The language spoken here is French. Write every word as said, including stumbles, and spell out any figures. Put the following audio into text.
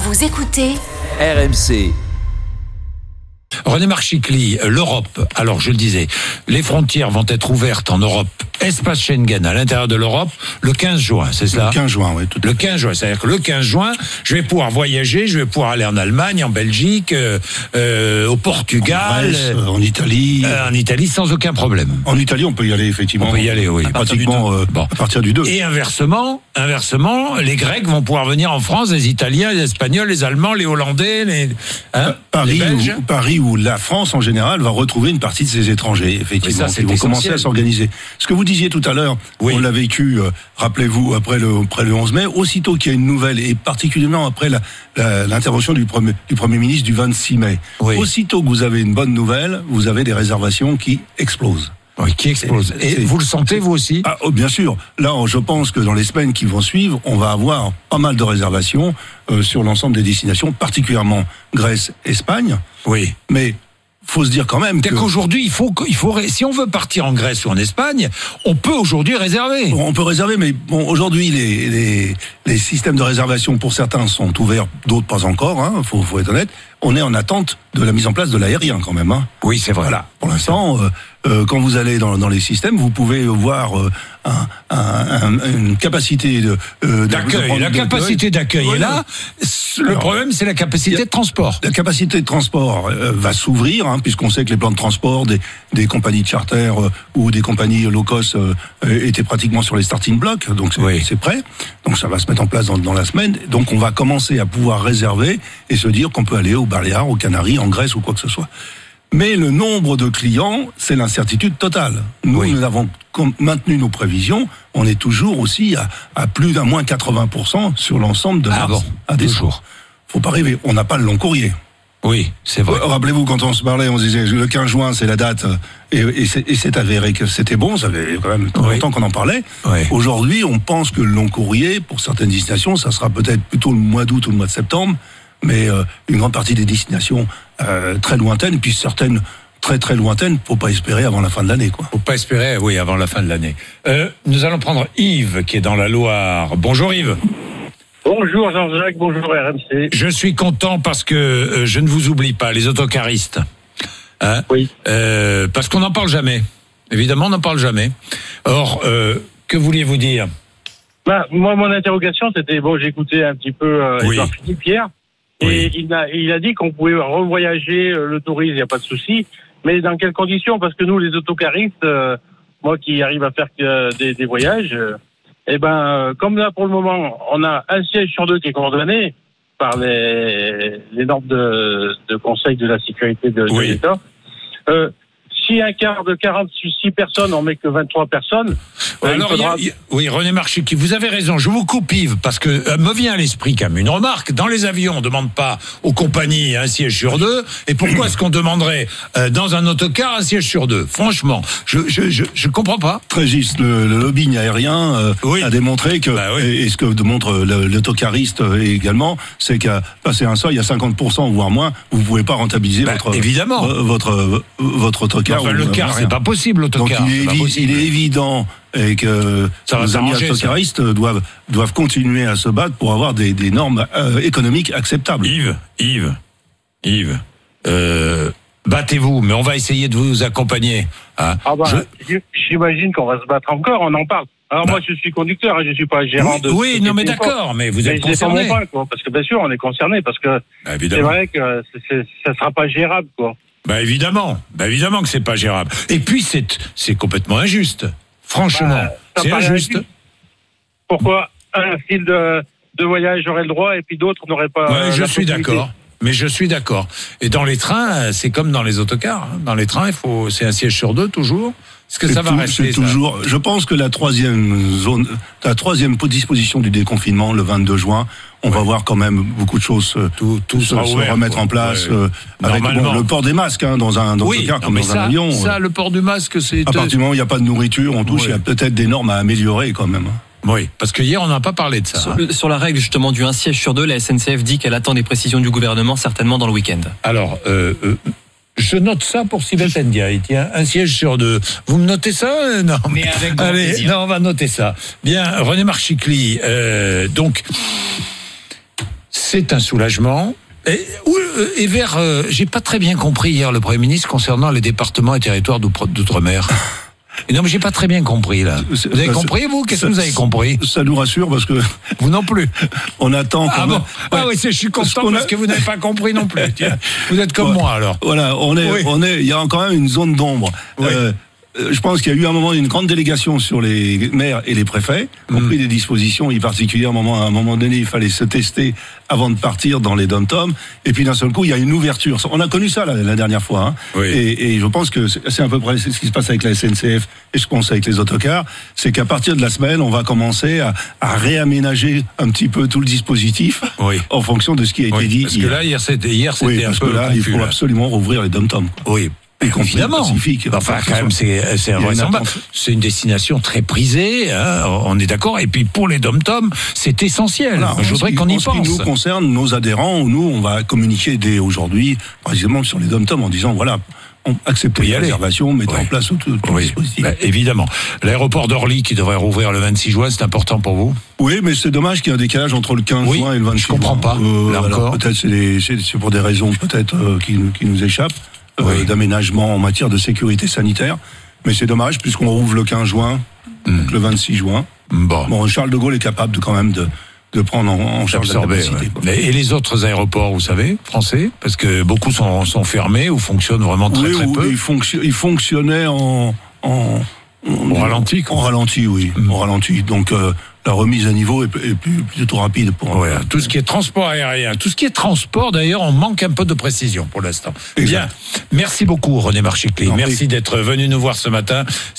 Vous écoutez R M C. René Marchicli, l'Europe. Alors, je le disais, les frontières vont être ouvertes en Europe. Espace Schengen à l'intérieur de l'Europe le quinze juin, c'est cela ? Le quinze juin, oui. Tout à fait. Le quinze juin, c'est-à-dire que le quinze juin, je vais pouvoir voyager, je vais pouvoir aller en Allemagne, en Belgique, euh, euh, au Portugal, en, Grèce, euh, en Italie, euh, en Italie, sans aucun problème. En Italie, on peut y aller effectivement. On peut y aller, oui. À pratiquement euh, bon. à partir du deux. Et inversement, inversement, les Grecs vont pouvoir venir en France, les Italiens, les Espagnols, les Allemands, les Hollandais, les hein, Paris, les Belges. Où, Paris où la France en général va retrouver une partie de ses étrangers, effectivement, ça, qui vont commencer à s'organiser. Ce que vous disiez tout à l'heure, oui. On l'a vécu, euh, rappelez-vous, après le, après le onze mai, aussitôt qu'il y a une nouvelle, et particulièrement après la, la, l'intervention du premier, du Premier ministre du vingt-six mai, oui. Aussitôt que vous avez une bonne nouvelle, vous avez des réservations qui explosent. Oui, qui explosent. Et c'est, vous le sentez, vous aussi ? Ah, oh, bien sûr. Là, je pense que dans les semaines qui vont suivre, on va avoir pas mal de réservations euh, sur l'ensemble des destinations, particulièrement Grèce, Espagne. Oui. Mais faut se dire quand même que... qu'aujourd'hui, il faut, il faut, si on veut partir en Grèce ou en Espagne, on peut aujourd'hui réserver. Bon, on peut réserver, mais bon, aujourd'hui, les, les, les systèmes de réservation pour certains sont ouverts, d'autres pas encore, hein, faut, faut être honnête. On est en attente de la mise en place de l'aérien quand même, hein. Oui, c'est vrai. Voilà. Pour l'instant, euh, euh, quand vous allez dans, dans les systèmes, vous pouvez voir euh, un, un, un, une capacité de, euh, d'accueil. De, de, la de, capacité d'accueil ouais, est là. Le Alors, problème, c'est la capacité a, de transport. La capacité de transport euh, va s'ouvrir, hein, puisqu'on sait que les plans de transport des, des compagnies de charter euh, ou des compagnies low cost euh, étaient pratiquement sur les starting blocks, donc c'est, oui. c'est prêt. Donc ça va se mettre en place dans, dans la semaine. Donc on va commencer à pouvoir réserver et se dire qu'on peut aller aux Baléares, aux Canaries, en Grèce ou quoi que ce soit. Mais le nombre de clients, c'est l'incertitude totale. Nous, oui. nous avons maintenu nos prévisions. On est toujours aussi à, à plus d'un moins quatre-vingts pour cent sur l'ensemble de ah mars bon, à décembre. Faut pas rêver. On n'a pas le long courrier. Oui, c'est vrai. Rappelez-vous, quand on se parlait, on se disait le quinze juin, c'est la date, et, et, c'est, et c'est avéré que c'était bon, ça fait quand même oui. longtemps qu'on en parlait. Oui. Aujourd'hui, on pense que le long courrier, pour certaines destinations, ça sera peut-être plutôt le mois d'août ou le mois de septembre, mais euh, une grande partie des destinations euh, très lointaines, puis certaines très très lointaines, faut pas espérer avant la fin de l'année, quoi. Faut pas espérer, oui, avant la fin de l'année. Euh, nous allons prendre Yves, qui est dans la Loire. Bonjour Yves. Bonjour Jean-Jacques, bonjour R M C. Je suis content parce que euh, je ne vous oublie pas, les autocaristes. Hein oui. Euh, parce qu'on n'en parle jamais. Évidemment, on n'en parle jamais. Or, euh, que vouliez-vous dire ? Bah, moi, mon interrogation, c'était, bon, j'ai écouté un petit peu euh, oui. Jean-Philippe hier, et oui. il a, il a dit qu'on pouvait revoyager euh, le tourisme, il n'y a pas de souci, mais dans quelles conditions ? Parce que nous, les autocaristes, euh, moi qui arrive à faire euh, des, des voyages... Euh, Eh ben, euh, comme là pour le moment, on a un siège sur deux qui est coordonné par les, les normes de, de conseil de la sécurité de, oui. de l'État. Euh, si un quart de quarante-six personnes, on met que vingt-trois personnes. Alors, il faudra... y a, y a, oui, René Marchicli, vous avez raison. Je vous coupe Yves parce que euh, me vient à l'esprit quand même une remarque. Dans les avions, on ne demande pas aux compagnies un siège sur deux. Et pourquoi est-ce qu'on demanderait euh, dans un autocar un siège sur deux ? Franchement, je je je, je comprends pas. Très juste. Le, le lobbying aérien euh, oui. a démontré que bah oui. et, et ce que démontre le, l'autocariste également, c'est qu'à passer un seuil à cinquante pour cent voire moins, vous ne pouvez pas rentabiliser bah, votre évidemment votre votre autocar. Enfin, le car, c'est pas possible, l'autocar. Donc il est, c'est évi- possible. il est évident et que les amis autocaristes doivent doivent continuer à se battre pour avoir des, des normes euh, économiques acceptables. Yves, Yves, Yves, euh, battez-vous, mais on va essayer de vous accompagner. Hein. Ah bah, Je... j'imagine qu'on va se battre encore. On en parle. Alors bah. moi, je suis conducteur, hein, je suis pas gérant oui, de. Oui, non, mais d'accord, pas. mais vous êtes mais concerné. C'est pas mon point, quoi, parce que bien sûr, on est concerné, parce que bah, c'est vrai que c'est, c'est, ça sera pas gérable, quoi. Bah évidemment, bah évidemment que c'est pas gérable. Et puis c'est c'est complètement injuste. Franchement, bah, c'est injuste. injuste. Pourquoi un style de, de voyage aurait le droit et puis d'autres n'auraient pas. Ouais, je suis d'accord. Mais je suis d'accord. Et dans les trains, c'est comme dans les autocars. Dans les trains, il faut, c'est un siège sur deux toujours. Est-ce que c'est ça va tout, rester c'est toujours. Ça je pense que la troisième zone, la troisième disposition du déconfinement, le vingt-deux juin, on ouais. va voir quand même beaucoup de choses tout, tout se, se ouvert, remettre quoi. en place ouais. euh, avec bon, le port des masques hein, dans un dans oui, car comme non, dans ça, un avion. Ça, le port du masque, c'est. À partir du moment où il n'y a pas de nourriture, on touche. Il ouais. y a peut-être des normes à améliorer quand même. Oui, parce que hier on n'a pas parlé de ça. Sur, hein. sur la règle justement du un siège sur deux, la S N C F dit qu'elle attend des précisions du gouvernement certainement dans le week-end. Alors. Euh, euh, Je note ça pour Sylvain Ndiaye. Tiens, un siège sur deux. Vous me notez ça ? Non. Mais avec grand Allez, plaisir. non, on va noter ça. Bien, René Marchicli. Euh, donc, C'est un soulagement. Et, et vers, euh, j'ai pas très bien compris hier le Premier ministre concernant les départements et territoires d'outre-mer. Non, mais j'ai pas très bien compris, là. Vous avez compris, vous? Qu'est-ce que vous avez compris? Ça nous rassure, parce que... Vous non plus. On attend... Ah bon? Ouais. Ah oui, je suis content parce, parce a... que vous n'avez pas compris non plus. Tiens, vous êtes comme ouais. moi, alors. Voilà, on est, oui. on est, il y a quand même une zone d'ombre. Oui. Euh, je pense qu'il y a eu un moment une grande délégation sur les maires et les préfets, qui ont mmh. pris des dispositions, y particulièrement à un moment, à un moment donné, il fallait se tester avant de partir dans les dom-toms, et puis d'un seul coup, il y a une ouverture. On a connu ça la, la dernière fois, hein. Oui. et, et je pense que c'est à peu près ce qui se passe avec la S N C F et ce qu'on sait avec les autocars, c'est qu'à partir de la semaine, on va commencer à, à réaménager un petit peu tout le dispositif oui. en fonction de ce qui a été oui, dit parce hier. Que là, hier, c'était, hier, c'était oui, un parce peu que là, confus, il faut là. absolument rouvrir les dom-toms. Oui. Évidemment. Pacifique. Enfin, quand même, c'est, c'est invraisemblable. C'est une destination très prisée, hein, on est d'accord. Et puis, pour les dom-toms, c'est essentiel. Voilà, je voudrais qu'on y pense. En ce qui nous concerne, nos adhérents, nous, on va communiquer dès aujourd'hui, précisément sur les dom-toms, en disant, voilà, on accepte les réservations, mettez ouais. en place tout, tout oui. le dispositif. Bah, évidemment. L'aéroport d'Orly, qui devrait rouvrir le vingt-six juin, c'est important pour vous? Oui, mais c'est dommage qu'il y ait un décalage entre le quinze oui, juin et le vingt-six juin. Je comprends pas. Euh, là alors, encore. Peut-être c'est, des, c'est, c'est pour des raisons peut-être euh, qui, qui nous échappent. Oui. Euh, d'aménagement en matière de sécurité sanitaire, mais c'est dommage puisqu'on rouvre le quinze juin, mmh. donc le vingt-six juin. Bon. bon, Charles de Gaulle est capable de quand même de, de prendre en, en charge la capacité. Ouais. Et les autres aéroports, vous savez, français, parce que beaucoup sont, sont fermés ou fonctionnent vraiment très oui, très peu. Ils, fonction, ils fonctionnaient en, en, en au ralenti. Quoi. En ralenti, oui, mmh. au ralenti. Donc euh, la remise à niveau est, est plutôt rapide pour. Ouais, tout ce qui est transport aérien, tout ce qui est transport, d'ailleurs, on manque un peu de précision pour l'instant. Exact. Bien, merci beaucoup René Marchicli. Merci d'être venu nous voir ce matin.